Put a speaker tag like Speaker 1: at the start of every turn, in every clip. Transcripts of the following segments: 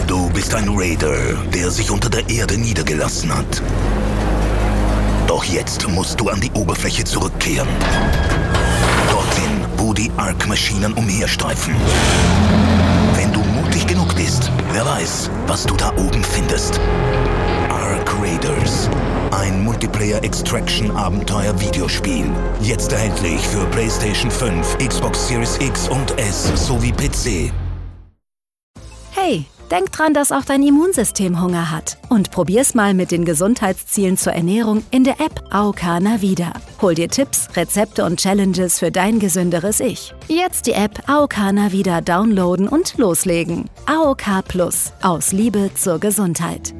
Speaker 1: Du bist ein Raider, der sich unter der Erde niedergelassen hat. Doch jetzt musst du an die Oberfläche zurückkehren. Dorthin, wo die Ark-Maschinen umherstreifen. Wenn du mutig genug bist, wer weiß, was du da oben findest. Ark Raiders. Ein Multiplayer-Extraction-Abenteuer-Videospiel. Jetzt erhältlich für PlayStation 5, Xbox Series X und S sowie PC.
Speaker 2: Hey, denk dran, dass auch dein Immunsystem Hunger hat. Und probier's mal mit den Gesundheitszielen zur Ernährung in der App AOK Navida. Hol dir Tipps, Rezepte und Challenges für dein gesünderes Ich. Jetzt die App AOK Navida downloaden und loslegen. AOK Plus. Aus Liebe zur Gesundheit.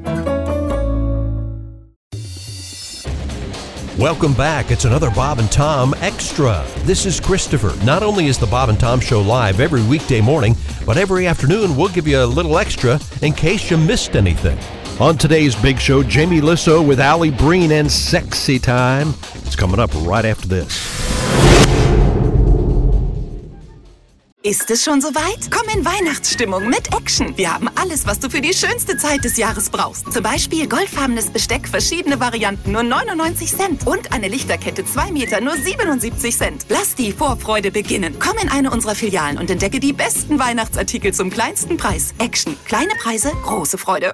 Speaker 3: Welcome back. It's another Bob and Tom Extra. This is Christopher. Not only is the Bob and Tom Show live every weekday morning, but every afternoon we'll give you a little extra in case you missed anything. On today's big show, Jamie Lissow with Allie Breen and Sexy Time. It's coming up right after this.
Speaker 4: Ist es schon soweit? Komm in Weihnachtsstimmung mit Action. Wir haben alles, was du für die schönste Zeit des Jahres brauchst. Zum Beispiel goldfarbenes Besteck, verschiedene Varianten, nur 99 Cent. Und eine Lichterkette 2 Meter, nur 77 Cent. Lass die Vorfreude beginnen. Komm in eine unserer Filialen und entdecke die besten Weihnachtsartikel zum kleinsten Preis. Action. Kleine Preise, große Freude.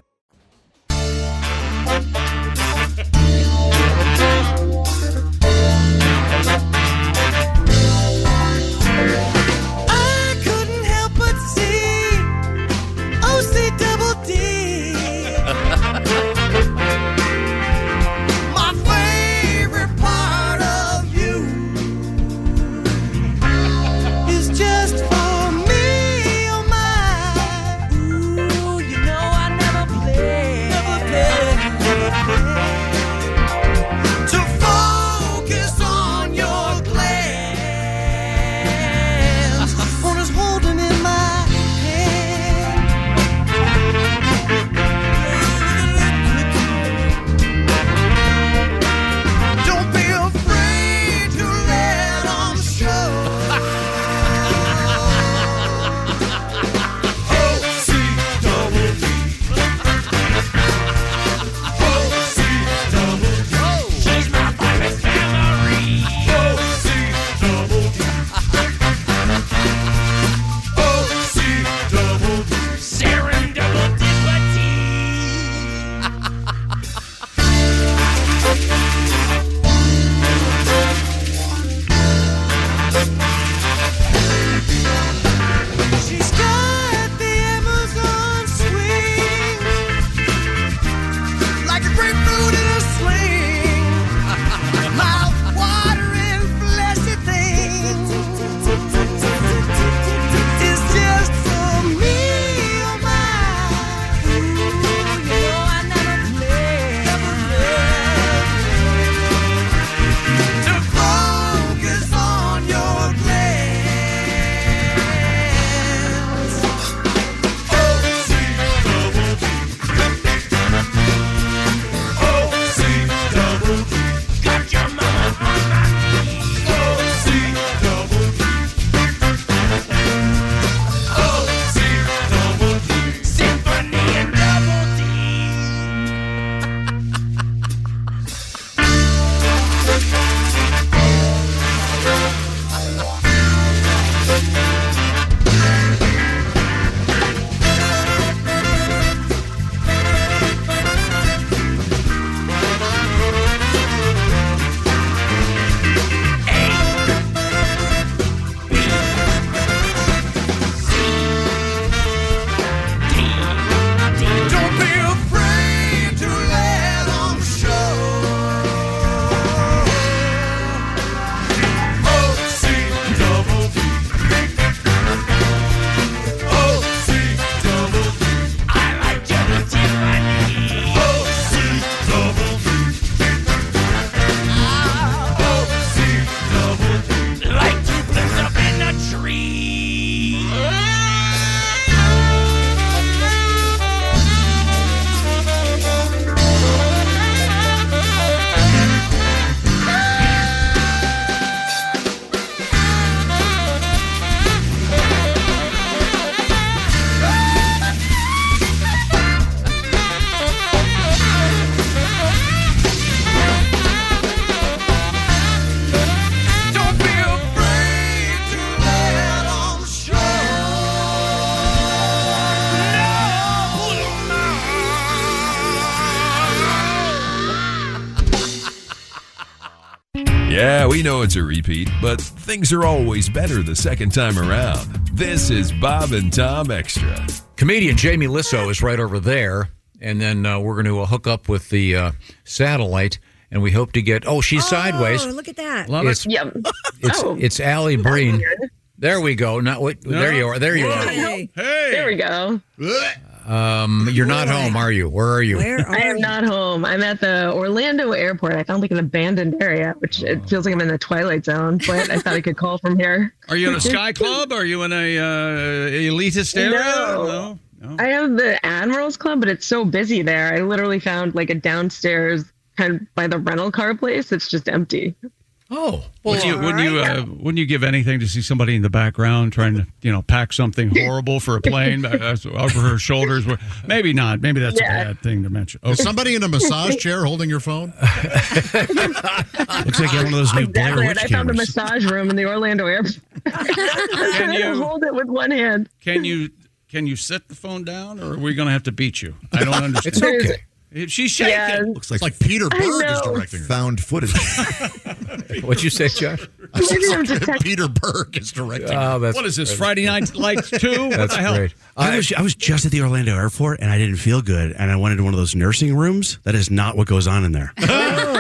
Speaker 5: Yeah, we know it's a repeat, but things are always better the second time around. This is Bob and Tom Extra.
Speaker 6: Comedian Jamie Lissow is right over there, and then we're going to hook up with the satellite, and we hope to get... Oh, she's sideways.
Speaker 7: Oh, look at that.
Speaker 6: It's Allie Breen. There we go. There you are. There you are.
Speaker 7: Hey.
Speaker 8: There we go.
Speaker 6: You're not home, are you? Where are you?
Speaker 8: I am not home. I'm at the Orlando airport. I found like an abandoned area, which it feels like I'm in the Twilight Zone, but I thought I could call from here.
Speaker 9: Are you in a Sky Club? Are you in a elitist area?
Speaker 8: No. I have the Admirals Club, but it's so busy there. I literally found like a downstairs kind of by the rental car place. It's just empty.
Speaker 6: Oh,
Speaker 9: well, wouldn't you give anything to see somebody in the background trying to, pack something horrible for a plane over her shoulders? Maybe not. Maybe that's a bad thing to mention.
Speaker 10: Is somebody in a massage chair holding your phone?
Speaker 11: Looks like you have one of those new Blair Witch
Speaker 8: I found a massage room in the Orlando airport. Can you hold it with one hand?
Speaker 9: Can you set the phone down, or are we going to have to beat you? I don't understand.
Speaker 6: It's okay.
Speaker 9: She's shaking.
Speaker 8: Yeah.
Speaker 10: Looks like Peter Berg is directing her.
Speaker 11: Found footage.
Speaker 6: What'd you say, Josh?
Speaker 10: Peter Berg is directing her.
Speaker 9: What is this, Friday Night Lights 2? What the hell?
Speaker 6: Great.
Speaker 11: I was just at the Orlando airport, and I didn't feel good, and I went into one of those nursing rooms. That is not what goes on in there. But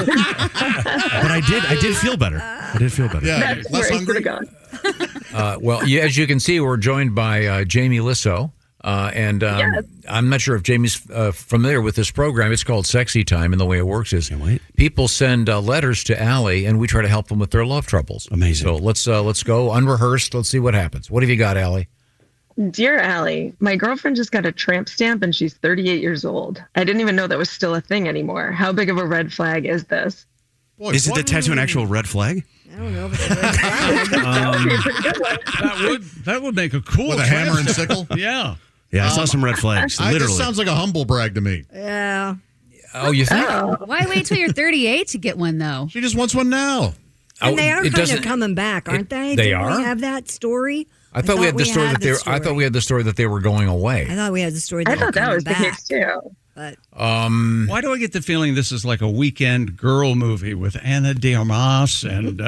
Speaker 11: I did feel better.
Speaker 10: Yeah,
Speaker 8: That's
Speaker 10: less
Speaker 8: where
Speaker 10: hungry.
Speaker 6: Well, as you can see, we're joined by Jamie Lissow. I'm not sure if Jamie's familiar with this program. It's called Sexy Time, and the way it works is people send letters to Allie, and we try to help them with their love troubles.
Speaker 11: Amazing.
Speaker 6: So let's go unrehearsed. Let's see what happens. What have you got, Allie?
Speaker 8: Dear Allie, my girlfriend just got a tramp stamp, and she's 38 years old. I didn't even know that was still a thing anymore. How big of a red flag is this?
Speaker 10: Boy,
Speaker 11: Is the tattoo an actual red flag?
Speaker 7: I don't know if it's a red flag.
Speaker 8: That would be a pretty good one.
Speaker 9: That would make a cool
Speaker 10: with a hammer and sickle?
Speaker 9: Yeah.
Speaker 11: Yeah, I saw some red flags.
Speaker 10: This
Speaker 11: Literally.
Speaker 10: sounds like a humble brag to me.
Speaker 7: Yeah.
Speaker 6: Oh, you think?
Speaker 12: Why wait till you're 38 to get one, though?
Speaker 10: She just wants one now.
Speaker 7: And they are kind of coming back, aren't they?
Speaker 6: They
Speaker 7: Didn't
Speaker 6: are?
Speaker 7: we have that story?
Speaker 6: I thought we had the story that they were. I thought we had the story that they were going away.
Speaker 7: I thought we had the story that
Speaker 8: I thought that was
Speaker 7: back.
Speaker 8: the case too.
Speaker 7: But
Speaker 9: why do I get the feeling this is like a weekend girl movie with Anna de Armas and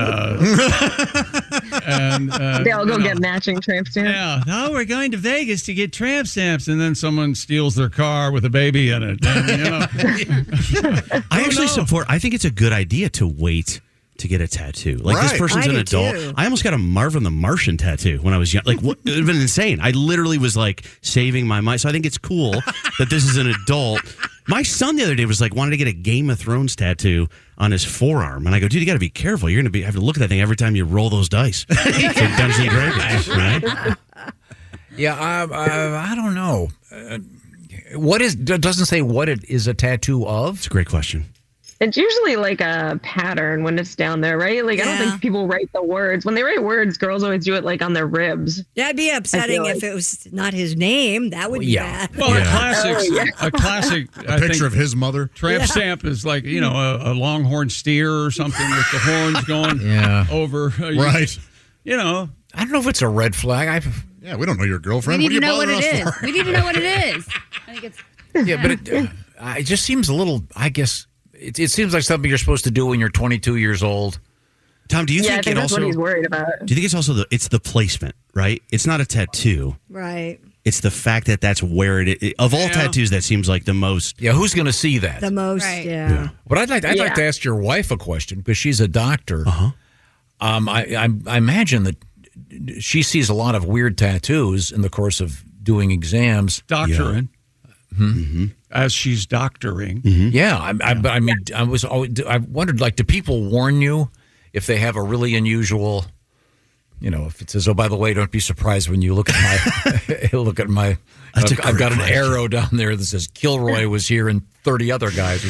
Speaker 8: they all go get matching tramp stamps?
Speaker 9: Yeah. Now we're going to Vegas to get tramp stamps, and then someone steals their car with a baby in it. And,
Speaker 11: I actually support. I think it's a good idea to wait to get a tattoo. Like this person's an adult.
Speaker 7: Too.
Speaker 11: I almost got a Marvin the Martian tattoo when I was young. Like, what? It would have been insane. I literally was like saving my mind. So I think it's cool that this is an adult. My son the other day was like, wanted to get a Game of Thrones tattoo on his forearm. And I go, dude, you got to be careful. You're going to have to look at that thing every time you roll those dice. For Dungeons and Dragons, right?
Speaker 6: Yeah, I don't know. What is? Doesn't say what it is a tattoo of.
Speaker 11: It's a great question.
Speaker 8: It's usually like a pattern when it's down there, right? Like, I don't think people write the words. When they write words, girls always do it like on their ribs.
Speaker 7: That'd be upsetting if it was not his name. That would be bad.
Speaker 9: Well, a classic
Speaker 10: a picture of his mother.
Speaker 9: Tramp stamp is like, a longhorn steer or something with the horns going over.
Speaker 10: Right.
Speaker 9: I
Speaker 6: don't know if it's a red flag.
Speaker 10: Yeah, we don't know your girlfriend.
Speaker 12: We need to know
Speaker 10: what
Speaker 12: what it is. We need to know what it is. I think it's.
Speaker 6: Yeah, but it just seems a little, I guess, it seems like something you're supposed to do when you're 22 years old.
Speaker 11: Tom, do you think
Speaker 8: I think
Speaker 11: it
Speaker 8: that's
Speaker 11: also?
Speaker 8: what he's worried about.
Speaker 11: Do you think it's also it's the placement, right? It's not a tattoo.
Speaker 7: Right.
Speaker 11: It's the fact that that's where of all tattoos, that seems like the most.
Speaker 6: Yeah, who's going to see that?
Speaker 7: The most, yeah.
Speaker 6: But I'd like to ask your wife a question because she's a doctor. I imagine that she sees a lot of weird tattoos in the course of doing exams.
Speaker 9: Doctoring. As she's doctoring.
Speaker 6: Yeah, I mean, I wondered, like, do people warn you if they have a really unusual, if it says, oh, by the way, don't be surprised when you look at my, I've got an arrow down there that says Kilroy was here and 30 other guys.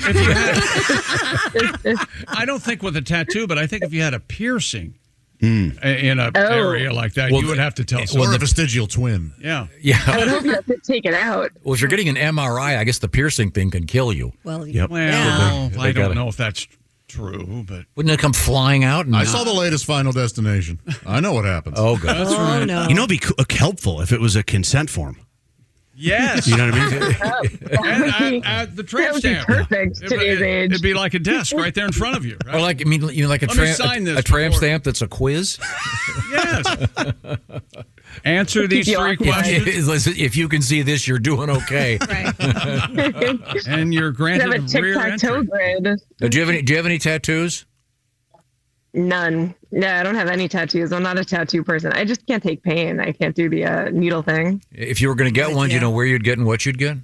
Speaker 9: I don't think with a tattoo, but I think if you had a piercing in an area like that, you would have to tell someone.
Speaker 10: Or a vestigial twin.
Speaker 9: Yeah.
Speaker 8: I would hope you have to take it out.
Speaker 6: Well, if you're getting an MRI, I guess the piercing thing can kill you.
Speaker 7: Well,
Speaker 9: I don't know if that's true, but
Speaker 6: wouldn't it come flying out?
Speaker 10: I saw the latest Final Destination. I know what happens.
Speaker 6: Oh, God.
Speaker 9: That's right.
Speaker 7: No.
Speaker 11: It'd be helpful if it was a consent form.
Speaker 9: Yes.
Speaker 11: You know what I mean?
Speaker 9: And at the tramp
Speaker 8: That would be
Speaker 9: stamp.
Speaker 8: perfect today's age.
Speaker 9: It'd be like a desk right there in front of you. Right?
Speaker 6: Or like like a
Speaker 9: Let me sign this
Speaker 6: a tramp
Speaker 9: before-
Speaker 6: stamp that's a quiz.
Speaker 9: Yes. Answer these
Speaker 8: Keep you
Speaker 9: three
Speaker 8: occupied.
Speaker 9: questions,
Speaker 6: If you can see this, you're doing okay.
Speaker 9: and you're
Speaker 8: I have a
Speaker 9: granted rear
Speaker 8: tic-tac-toe
Speaker 9: entry.
Speaker 8: grid.
Speaker 6: Do you have any tattoos?
Speaker 8: None. Yeah, I don't have any tattoos. I'm not a tattoo person. I just can't take pain. I can't do the needle thing.
Speaker 6: If you were going to get one, do you know where you'd get and what you'd get?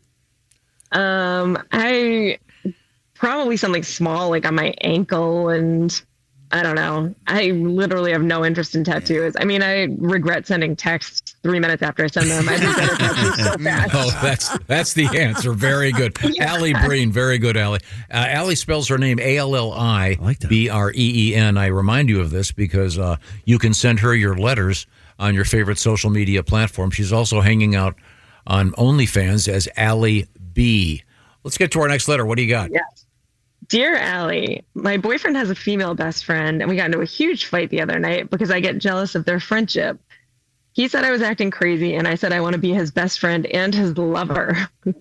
Speaker 8: I probably something small, like on my ankle, and I don't know. I literally have no interest in tattoos. I mean, I regret sending texts 3 minutes after I send them. I just get a tattoo so fast.
Speaker 6: Oh, that's the answer. Very good. Allie Breen. Very good, Allie. Allie spells her name Alli Breen. I remind you of this because you can send her your letters on your favorite social media platform. She's also hanging out on OnlyFans as Allie B. Let's get to our next letter. What do you got?
Speaker 8: Yes. Dear Allie, my boyfriend has a female best friend, and we got into a huge fight the other night because I get jealous of their friendship. He said I was acting crazy, and I said I want to be his best friend and his lover.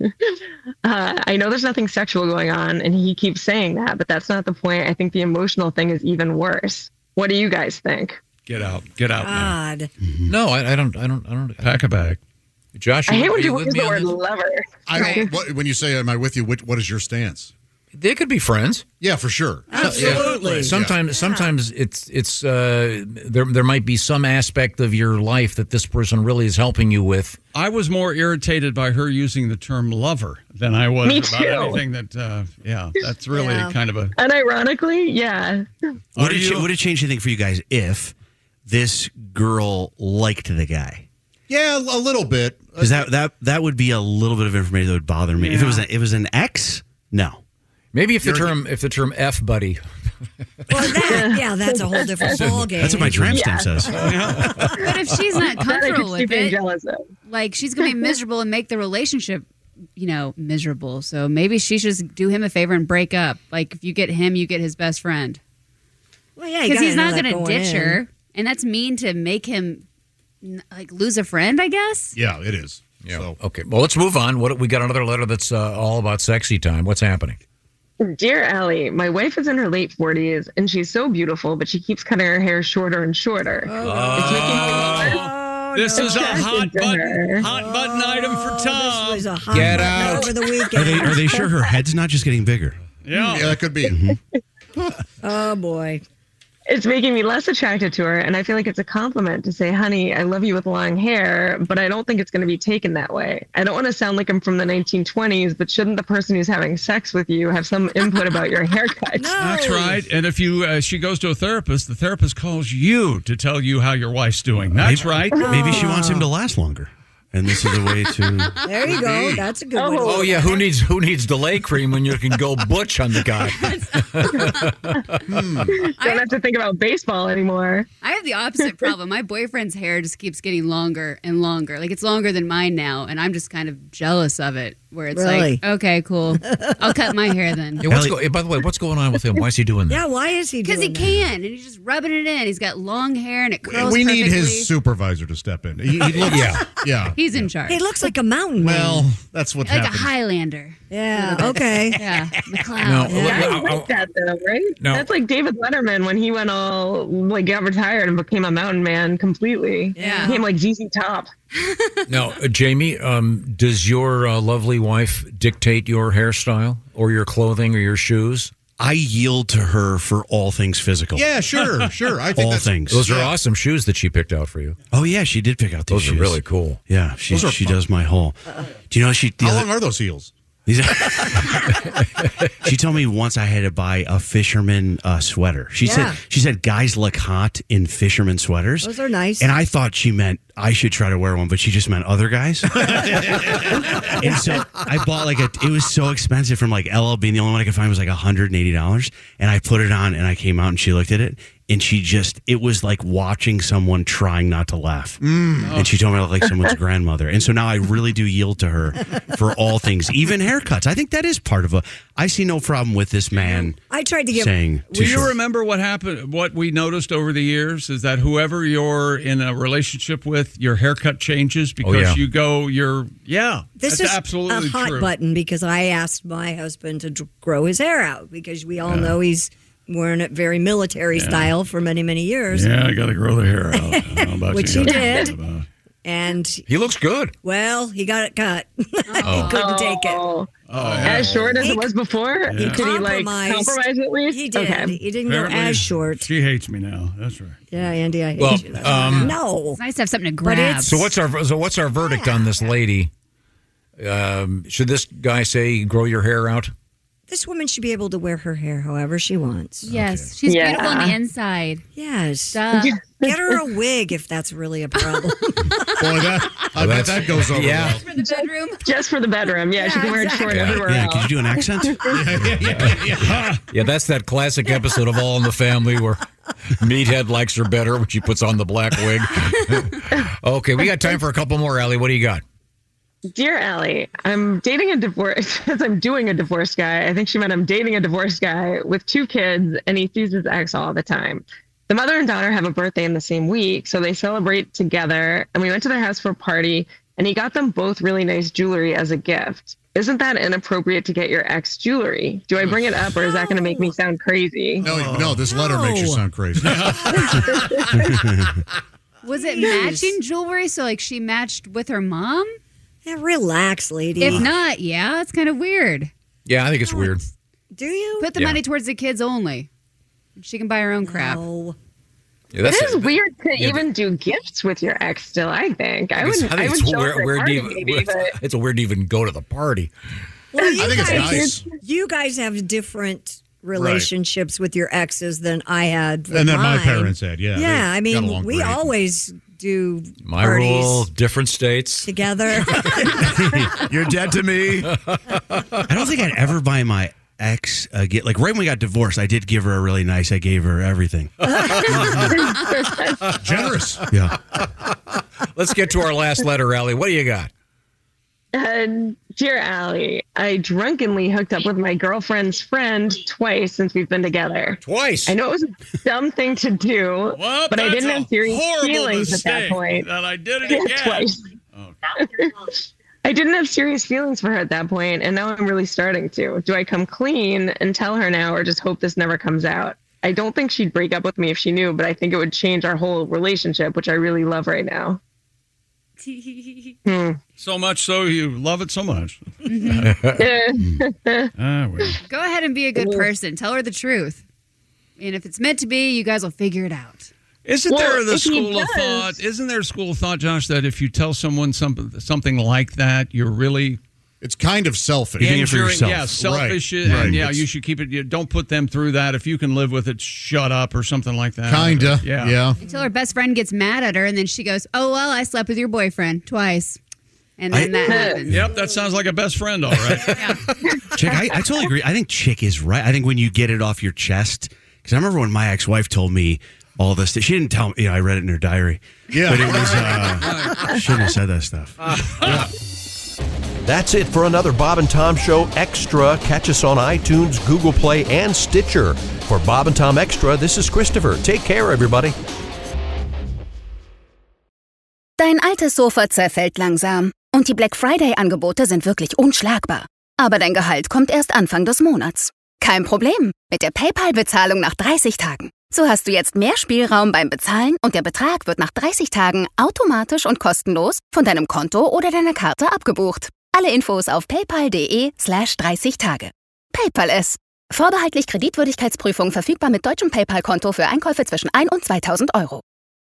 Speaker 8: I know there's nothing sexual going on, and he keeps saying that, but that's not the point. I think the emotional thing is even worse. What do you guys think?
Speaker 9: Get out. Get out now.
Speaker 7: God.
Speaker 6: No, I don't.
Speaker 9: Pack a bag.
Speaker 6: Josh,
Speaker 8: I hate when
Speaker 6: are you
Speaker 8: you
Speaker 6: with
Speaker 8: use
Speaker 6: me
Speaker 8: the
Speaker 6: on
Speaker 8: word
Speaker 6: this?
Speaker 8: lover.
Speaker 10: I don't. When you say "Am I with you?" What is your stance?
Speaker 6: They could be friends.
Speaker 10: Yeah, for sure.
Speaker 7: Absolutely.
Speaker 6: Sometimes it's there might be some aspect of your life that this person really is helping you with.
Speaker 9: I was more irritated by her using the term lover than I was
Speaker 8: Me
Speaker 9: about
Speaker 8: too.
Speaker 9: anything that, that's really kind of a.
Speaker 8: Unironically, yeah.
Speaker 11: Would it change anything for you guys if this girl liked the guy?
Speaker 10: Yeah, a little bit.
Speaker 11: Because that would be a little bit of information that would bother me. If it was an ex, no.
Speaker 6: Maybe if the term F buddy.
Speaker 7: Well, that's a whole different ballgame.
Speaker 11: That's what my tramp stamp says.
Speaker 12: But if she's not comfortable with it,
Speaker 8: jealous of.
Speaker 12: like she's going to be miserable and make the relationship, miserable. So maybe she should just do him a favor and break up. Like if you get him, you get his best friend.
Speaker 7: Well, yeah,
Speaker 12: Because he's not going to ditch her. And that's mean to make him lose a friend, I guess.
Speaker 10: Yeah, it is.
Speaker 6: Yeah.
Speaker 10: So.
Speaker 6: Okay. Well, let's move on. We got another letter that's all about sexy time. What's happening?
Speaker 8: Dear Allie, my wife is in her late 40s and she's so beautiful, but she keeps cutting her hair shorter and shorter. It's making me
Speaker 9: This is a hot
Speaker 8: to her.
Speaker 9: button item for Tom.
Speaker 7: This was a hot
Speaker 6: Get
Speaker 7: button
Speaker 6: out.
Speaker 7: over the weekend.
Speaker 11: Are they sure her head's not just getting bigger?
Speaker 9: Yeah.
Speaker 10: Yeah, that could be.
Speaker 7: Oh boy.
Speaker 8: It's making me less attracted to her, and I feel like it's a compliment to say, honey, I love you with long hair, but I don't think it's going to be taken that way. I don't want to sound like I'm from the 1920s, but shouldn't the person who's having sex with you have some input about your haircut?
Speaker 9: That's right. And if she goes to a therapist, the therapist calls you to tell you how your wife's doing. That's right.
Speaker 11: Maybe she wants him to last longer. And this is a way to.
Speaker 7: There you go. That's a good one.
Speaker 6: Oh yeah, who needs delay cream when you can go butch on the guy?
Speaker 8: Don't have to think about baseball anymore.
Speaker 12: I have the opposite problem. My boyfriend's hair just keeps getting longer and longer. Like it's longer than mine now, and I'm just kind of jealous of it. Where it's
Speaker 7: Really?
Speaker 12: like, okay, cool. I'll cut my hair then.
Speaker 6: By the way, what's going on with him? Why is he doing that?
Speaker 7: Yeah, why is he doing
Speaker 12: Because he can, and he's just rubbing it in. He's got long hair, and it curls
Speaker 10: We need
Speaker 12: perfectly.
Speaker 10: his supervisor to step in. He looks, yeah.
Speaker 12: He's in charge.
Speaker 7: He looks like a mountain man.
Speaker 10: Well, that's what
Speaker 12: like
Speaker 10: happens.
Speaker 12: a Highlander.
Speaker 7: Yeah, okay.
Speaker 12: Yeah, McLeod.
Speaker 6: No,
Speaker 8: Yeah, I like that though, right?
Speaker 6: No.
Speaker 8: That's like David Letterman when he went all got retired and became a mountain man completely.
Speaker 12: Yeah.
Speaker 8: Became like ZZ Top.
Speaker 6: Now, Jamie, does your lovely wife dictate your hairstyle or your clothing or your shoes?
Speaker 11: I yield to her for all things physical.
Speaker 10: Yeah, sure. I think
Speaker 11: All
Speaker 10: that's,
Speaker 11: things.
Speaker 6: Those are awesome shoes that she picked out for you.
Speaker 11: Oh yeah, she did pick out these
Speaker 6: Those
Speaker 11: shoes.
Speaker 6: are really cool.
Speaker 11: Yeah, she does my whole. Do you know she?
Speaker 10: How long are those heels?
Speaker 11: She told me once I had to buy a fisherman sweater. She said guys look hot in fisherman sweaters.
Speaker 7: Those are nice.
Speaker 11: And I thought she meant I should try to wear one, but she just meant other guys. And so I bought it was so expensive from LL Bean. The only one I could find was $180. And I put it on and I came out and she looked at it. And it was like watching someone trying not to laugh. And she told me I look like someone's grandmother. And so now I really do yield to her for all things, even haircuts. I think that is part of I see no problem with this man
Speaker 7: I tried to get
Speaker 11: saying
Speaker 9: Do you remember what happened? What we noticed over the years is that whoever you're in a relationship with, with your haircut changes because
Speaker 6: yeah.
Speaker 9: you go,
Speaker 7: This
Speaker 9: that's
Speaker 7: is
Speaker 9: absolutely
Speaker 7: a hot
Speaker 9: true.
Speaker 7: button because I asked my husband to grow his hair out because we all know he's worn it very military style for many, many years.
Speaker 9: Yeah, I got to grow the hair out. I don't know about
Speaker 7: Which
Speaker 9: you
Speaker 7: he
Speaker 9: guys.
Speaker 7: did. And
Speaker 6: He looks good.
Speaker 7: well, he got it cut. He couldn't take it.
Speaker 8: As short as it was before?
Speaker 7: He
Speaker 8: Did he
Speaker 7: compromised.
Speaker 8: compromise at least?
Speaker 7: He did.
Speaker 8: Okay.
Speaker 7: He didn't go
Speaker 9: Apparently,
Speaker 7: as short.
Speaker 9: She hates me now. That's right.
Speaker 7: Yeah, Andy, I hate
Speaker 6: Well,
Speaker 7: you. That's no.
Speaker 12: It's nice to have something to
Speaker 7: But
Speaker 12: grab.
Speaker 7: it's-
Speaker 6: So what's our verdict on this lady? Should this guy say grow your hair out?
Speaker 7: This woman should be able to wear her hair however she wants.
Speaker 12: Yes, she's
Speaker 8: Yeah.
Speaker 12: beautiful on the inside.
Speaker 7: Yes.
Speaker 12: Duh.
Speaker 7: Get her a wig if that's really a problem.
Speaker 10: Boy, I bet that goes over well.
Speaker 12: For the bedroom.
Speaker 8: Just for the bedroom. Yeah, she can wear it short everywhere
Speaker 11: Yeah,
Speaker 8: else.
Speaker 11: could you do an accent?
Speaker 6: Yeah, that's that classic episode of All in the Family where Meathead likes her better when she puts on the black wig. Okay, we got time for a couple more, Allie. What do you got?
Speaker 8: Dear Allie, I'm dating a divorce. I'm doing a divorced guy. I think she meant I'm dating a divorced guy with 2 kids, and he sees his ex all the time. The mother and daughter have a birthday in the same week, so they celebrate together. And we went to their house for a party, and he got them both really nice jewelry as a gift. Isn't that inappropriate to get your ex jewelry? Do I bring it up, or is that going to make me sound crazy?
Speaker 10: No, this letter makes you sound crazy.
Speaker 12: Was it matching jewelry? So like she matched with her mom?
Speaker 7: Yeah, relax, lady.
Speaker 12: If not, yeah, it's kind of weird.
Speaker 6: Yeah, I think it's weird.
Speaker 7: Do you?
Speaker 12: Put the money towards the kids only. She can buy her own crap.
Speaker 7: No.
Speaker 6: Yeah,
Speaker 8: It is weird to even do gifts with your ex still, I think. I would show up for a party, maybe, but
Speaker 6: it's weird to even go to the party.
Speaker 7: Well,
Speaker 10: I think it's nice.
Speaker 7: You guys have different relationships with your exes than I had with
Speaker 10: And then my
Speaker 7: mine.
Speaker 10: parents had, yeah.
Speaker 7: Yeah, I
Speaker 10: they got
Speaker 7: mean,
Speaker 10: along
Speaker 7: we
Speaker 10: great.
Speaker 7: always do
Speaker 6: My
Speaker 7: parties
Speaker 6: rule, different states.
Speaker 7: together.
Speaker 10: You're dead to me.
Speaker 11: I don't think I'd ever buy my ex a gift. Like right when we got divorced, I did give her a really nice. I gave her everything.
Speaker 10: Generous.
Speaker 11: Yeah.
Speaker 6: Let's get to our last letter, Allie. What do you got?
Speaker 8: Dear Allie, I drunkenly hooked up with my girlfriend's friend twice since we've been together.
Speaker 6: Twice?
Speaker 8: I know it was a dumb thing to do, but I didn't have serious feelings at that point.
Speaker 9: That I did it again.
Speaker 8: Twice. I didn't have serious feelings for her at that point, and now I'm really starting to. Do I come clean and tell her now, or just hope this never comes out? I don't think she'd break up with me if she knew, but I think it would change our whole relationship, which I really love right now.
Speaker 9: So much so you love it so much.
Speaker 12: Mm-hmm.
Speaker 9: Well.
Speaker 12: Go ahead and be a good person. Tell her the truth. And if it's meant to be, you guys will figure it out.
Speaker 9: Isn't
Speaker 8: Well,
Speaker 9: there the
Speaker 8: if he
Speaker 9: school of
Speaker 8: does-
Speaker 9: thought? Isn't there a school of thought, Josh, that if you tell someone something like that, you're really
Speaker 10: It's kind of selfish.
Speaker 11: You're doing it for
Speaker 9: injuring-
Speaker 11: yourself.
Speaker 9: Yeah, selfish,
Speaker 10: Right,
Speaker 9: and
Speaker 10: right.
Speaker 9: yeah,
Speaker 10: It's-
Speaker 9: you should keep it. You don't put them through that. If you can live with it, shut up or something like that.
Speaker 10: Kinda.
Speaker 9: Yeah.
Speaker 12: Until her best friend gets mad at her, and then she goes, "Oh well, I slept with your boyfriend twice," and then that happens.
Speaker 9: Yep, that sounds like a best friend, all right.
Speaker 11: Chick, I totally agree. I think Chick is right. I think when you get it off your chest, because I remember when my ex-wife told me all this. She didn't tell me. I read it in her diary.
Speaker 10: Yeah.
Speaker 11: But it was. Shouldn't have said that stuff.
Speaker 3: That's it for another Bob and Tom Show Extra. Catch us on iTunes, Google Play, and Stitcher. For Bob and Tom Extra, this is Christopher. Take care, everybody.
Speaker 2: Dein altes Sofa zerfällt langsam und die Black Friday-Angebote sind wirklich unschlagbar. Aber dein Gehalt kommt erst Anfang des Monats. Kein Problem, mit der PayPal-Bezahlung nach 30 Tagen. So hast du jetzt mehr Spielraum beim Bezahlen und der Betrag wird nach 30 Tagen automatisch und kostenlos von deinem Konto oder deiner Karte abgebucht. Alle Infos auf paypal.de/30 Tage. PayPal es. Vorbehaltlich Kreditwürdigkeitsprüfung verfügbar mit deutschem PayPal-Konto für Einkäufe zwischen 1 und 2.000 Euro.